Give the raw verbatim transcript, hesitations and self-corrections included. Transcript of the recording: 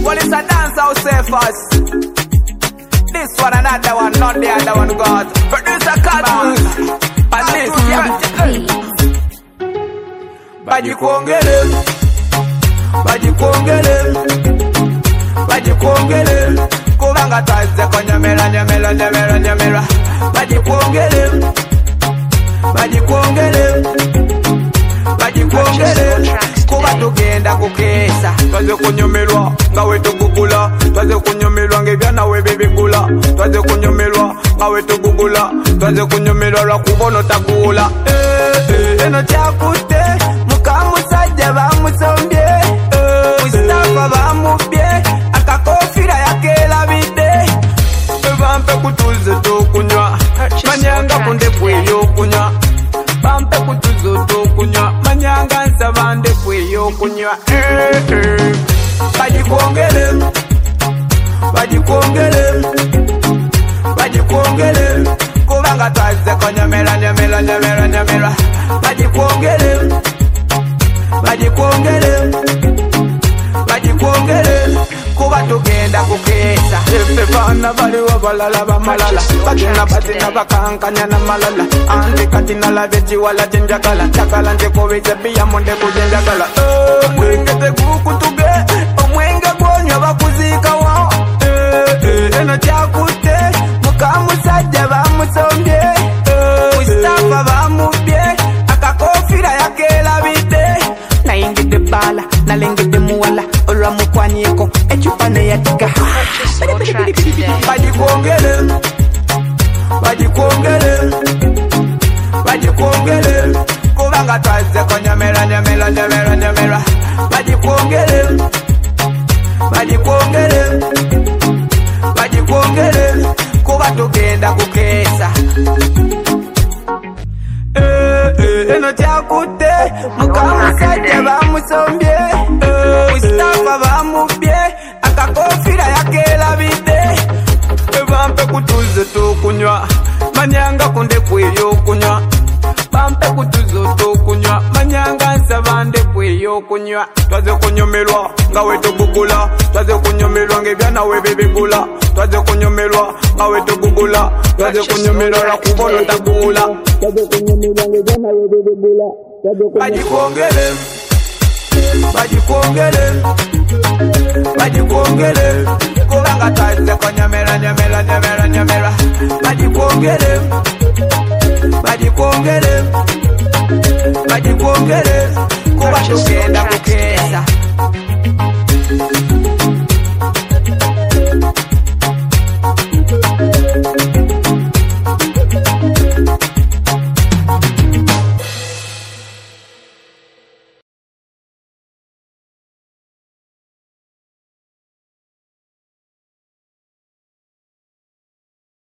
Police and dance out safe us. This one another one, not the other one, God. Producer Cartoons. And this, yeah. Baji kuongele. Baji kuongele. Baji kuongele. Kubanga taze kwa nyamela, nyamela, nyamela, nyamela. Baji kuongele. Baji kuongele. Baji kuongele. Kuba tugenda kukesa. Twaze kunyomelwa, ngawe tugugula. Twaze kunyomelwa ngebyana we bibigula. Twaze kunyomelwa, ngawe tugugula. Twaze kunyomelwa lwa kubono takula. Eh, eh, eno chakute. Mukamusajja bamusombye. Eh, Mustafa bamubye. Akakofira yakela bide. Bampe kutuze tokunywa. Manyanga kunde kweyo kunywa. Bampe kutuzo tokunywa. Manyanga nsabande kweyo kunywa. Eh, eh. Baji kuongele. Baji kuongele. Baji kuongele. Kubanga twaze kwa nyamela, nyamela, nyamela, nyamela. Baji kuongele. Baji kuongele. Baji kuongele. Kuba tugenda kukesa. Efe bana bali wabalala bamalala. Bagina batina bakankanya na malala. Andi katina la veji wala jenjakala. Chakala nje koweche biya monde kujenjakala. Eh, mwengete kukutuge. Omwenge konywa bakuzika wa. Eh, eh, eno chakute. Mukamusajja bamusombye. Eh, Mustafa bamubye. Akakofira yakela bide. Na ingide bala, na lengide muwala. Olwa mukwanyeko, echupane ya tika. Baji kuongele. Baji kuongele. Baji kuongele. Kubanga twaze kwa nyamela, nyamela, nyamela, nyamela. Baji kuongele. Baji kuongele. Baji kuongele. Kuba tugenda kukesa. Eh, eh, eno chakute. Mukamusajja bamusombye. Eh, Mustafa bamubye. Akakofira yakela bide. Bampe kutuze tokunywa. Manyanga kunde kweyo kunywa. Bampe kutuzo tokunywa. Manyanga nsabande kweyo kunywa. Twaze kunyomelwa, ngawe tugugula. Twaze kunyomelwa ngebyana we bibigula. Twaze kunyomelwa, ngawe tugugula. Twaze kunyomelwa la kubono takula. Twaze kunyomelwa ngebyana we bibigula. Baji kuongele. Baji kuongele. Baji kuongele. Kubanga twaze kwa nyamela, nyamela, nyamela, nyamela. Baji kuongele. Baji kuongele. Baji kuongele. Kuba tugenda kukesa.